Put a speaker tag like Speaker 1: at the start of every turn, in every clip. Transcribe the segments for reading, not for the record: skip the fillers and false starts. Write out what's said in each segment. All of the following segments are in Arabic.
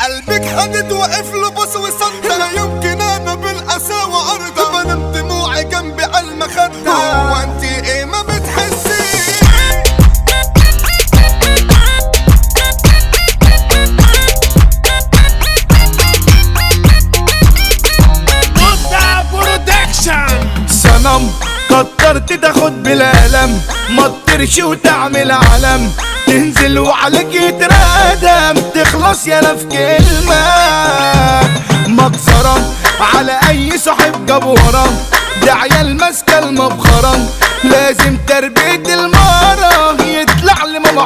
Speaker 1: قلبك حدد واقف له بص وصدق لا يمكن انا بالقساوة ارضى بنام دموعي جنبي على المخدة هو انت ايه ما بتحسي
Speaker 2: صنم كترت تاخد بالقلم ما تطيرش وتعمل علم تنزل وعليك يتردم تخلص يالا في كلمة مكسرة على اي صاحب جاب ورا ده عيال ماسكة المبخرة لازم تربية المرة يطلع لماما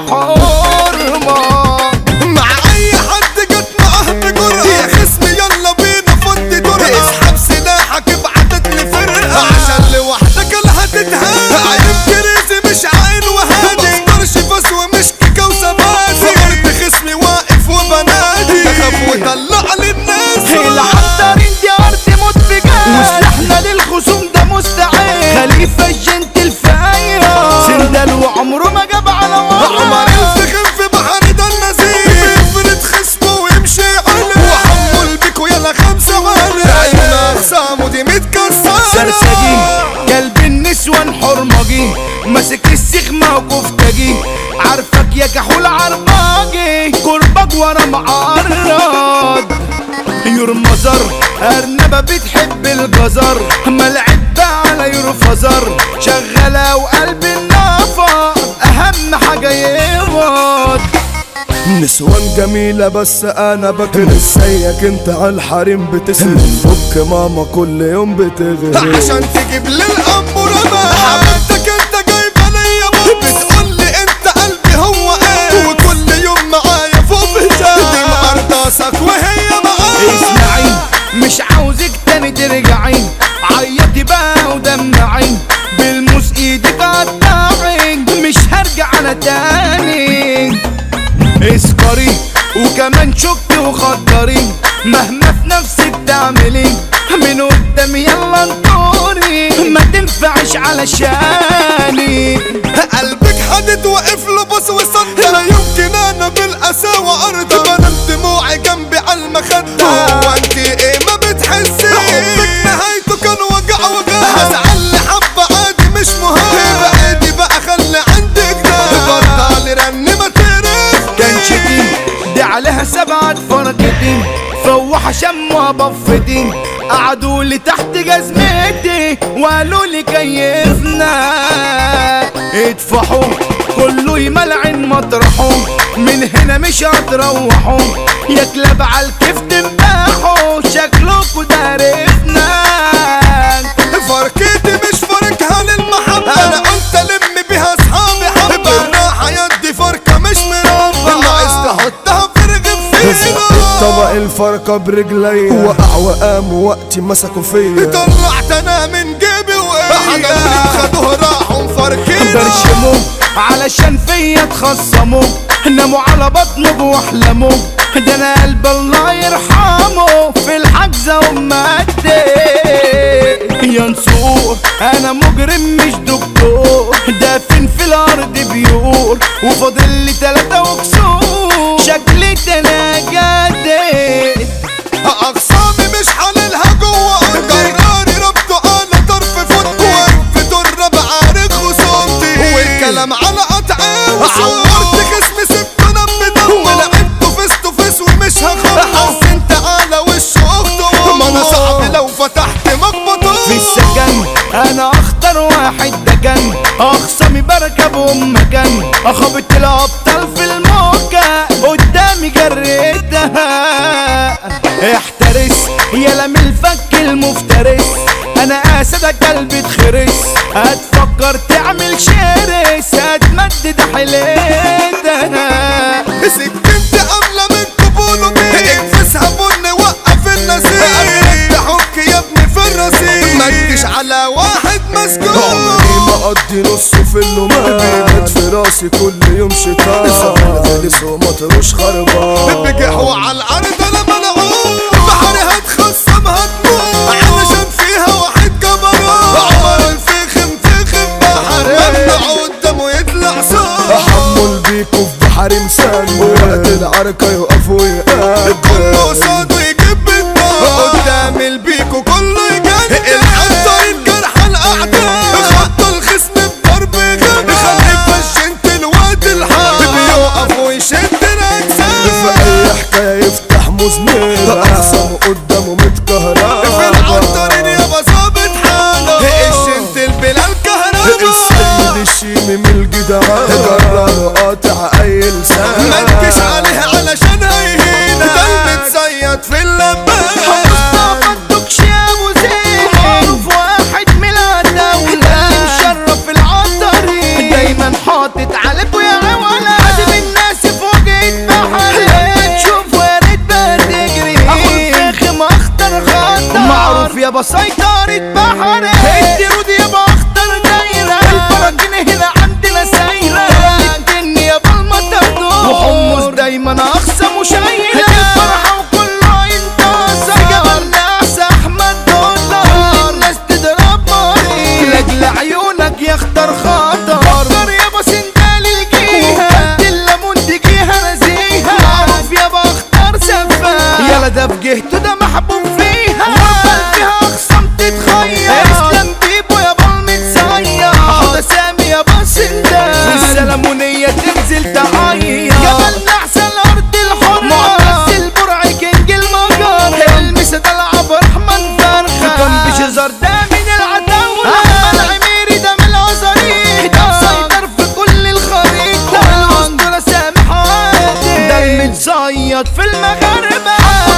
Speaker 2: حرمة
Speaker 1: مع اي حد جت معاه بجرأة يا خصمي يلا بينا فضي جرأة اسحب سلاحك ابعتت لي فرقة عشان لوحدك اللي هتتهان عيب كريزي مش عين وهادي مقدرش فاس ومش كيكة وزبادي فقرت خصمي واقف وبنادي تخاف وطلع للناس
Speaker 2: العنتر انتي ارض موت بجد وسلاحنا للخصوم ده مستعد خليفة الجنتل فايرة سندل وعمره ما جاب على ورا
Speaker 1: عمر الفخم في بحر ده النزيل يفرد خصمه ويمشي عليه وحمل بيكو يلا 5 وعليه عينا اخصامه دي متكسرة
Speaker 2: سرسجي قلب النسوان حرمجي ماسك السيخ وكفتجي عارفك يا كحول عرباجي كربج ورا معرض يرمزر أرنبة بتحب الجزر ملعب على يرفزر شغالة وقلب النفر أهم حاجة يغض
Speaker 3: نسوان جميلة بس انا بكره ازيك انت عالحريم بتسرق فك ماما كل يوم بتغرق
Speaker 1: عشان تجيب لي الامور انا حبيبتك انت جايبه ليا بتقولي انت قلبي هو ايه وكل يوم معايا فوق بتاع دي مقرطاسك وهي معايا
Speaker 2: اسمعي مش عاوزك تاني ترجعي عيطي بقى ودمعي بالموس ايدك قطعي مش هرجع انا تاني اسكري وكمان شكي وخدري مهما في نفسك تعملي من قدامي يلا انطوري ما تنفعش علشاني
Speaker 1: قلبك حدد واقف له بص وصدق لا يمكن انا بالقساوة ارضى بنام دموعي جنبي على المخدة هو انت ايه ما بتحسي حبك نهايته كان وجع هزعل حبة عادي مش مهم بعيدي بقى خلي عندك ده بطل رن ما تقرف
Speaker 2: كان شتي دي عليها 7 فرقتين فوح شموا بفتين قعدوا لي تحت جزمتي وقالوا لي كيفنا ادفحوا كله يملعن مطرحه من هنا مش هتروحوا يا كلاب عالكيف تنبحوا شكلكوا دارفنا
Speaker 1: فركتي مش فركها للمحبة انا قلت الم بيها اصحابي حبة انا حياتي فركة مش مربى ناقص تحطها في رغم فينا
Speaker 3: طبق الفرقة برجلي وقع وقام وقتي مسكوا فيا
Speaker 1: طلعت انا من جيبي وحجروني خدوه راحوا مفركين
Speaker 2: برشموا علشان فيا اتخصموا ناموا على بطنه واحلموا ده انا قلب الله يرحمه في الحجزة ومادي ينصور انا مجرم مش دكتور دافن في الارض بيقول وفاضل لي 3 وكسور شكلي تناجدت
Speaker 1: اقسامي مش حللها جوه جراري ربطه على طرف فوت وقف ترب عارف خصومتي والكلام على قطعي عورت خصمي سبته دم دم ولعبته فيس تو فيس ومش هخاف حسنت على وش اخته ما انا صعب لو فتحت مخبطه
Speaker 2: في السكن انا اخطر واحد دكن اخصامي بركبهم مكان اخبط الابطال في الموجة قدامي جريتها احترس يا لم الفك المفترس انا اسدك قلبي اتخرس هتفكر تعمل شرس هتمدد حيلتها
Speaker 1: سكنت قبل من قبوله بيه اكفسها بن وقف النسيج تحك يا ابني في الرصيد ما تجيش على واحد مسجون
Speaker 3: عمري ما اقضي نصه في اللومان بيبات في راسي كل يوم شيطان زمان غلس ومطروش خربان
Speaker 1: بجحوا على الارض انا ملعون بحري هتخصم هتموت علشان فيها واحد جبروت عمر الفخم فخم بحر ممنوع قدامه يطلع صوت
Speaker 3: احمل بيكوا في بحر مسان وقت العركة يقف ويقابل
Speaker 1: كله قصاده يجيب بالنار قدام البيكو كله يجنن العنتر الجرح الاعداء خط الخصم بضرب غبي خلي فشنت الواد الحار بيقف ويشد الاجسام
Speaker 3: في اي حكاية يفتح مزمير اقسم قدامه متكهرب
Speaker 1: في العنترين يابا ظابط حاله الشنت البلال كهربا
Speaker 3: السيد الشيمي من الجدعان قرر قاطع اي لسان
Speaker 1: ما انتش عليه علشان هيهينا ده المتصيد في اللبان
Speaker 2: مصطفى الدكش يا ابو زين معروف واحد من العتاولة اللي مشرف العطارين دايما حاطط عليكوا يا عوالة عازم الناس في وجهة بحر لما تشوفوا يا ريت بقى تجري اخو الفخم اخطر خطر معروف يابا سيطرة بحر الدرود يابا اخطر دايرة البراكين هنا عندنا سايرة الدنيا يابا المطر وحمص دايما اقسم وشايلة الفرحة وكله ينتصر جبل ناس احمد دولار الناس تضرب مريض لاجل عيونك يا اختار خطر اختار يابا سندال الجيهة الليمون دي جيهة نزيهة معروف يابا اختار سفاح يلا ده في جهته ده محبوب فيها وقبل فيها اقسام تتخير اسلام بيبو يابا المتصير حوضة سامي يابا سندال السلمونية تنزل تعير جبل نحسن الارض الحرة معتز البرع كينج المجر المسا ده العب رحمن فرخة كان بشزار ده من العتاولة احمد عميري ده من العزارين ده مسيطر في كل الخريطة والاسطورة سامح عادل ده المتصيد في المغاربة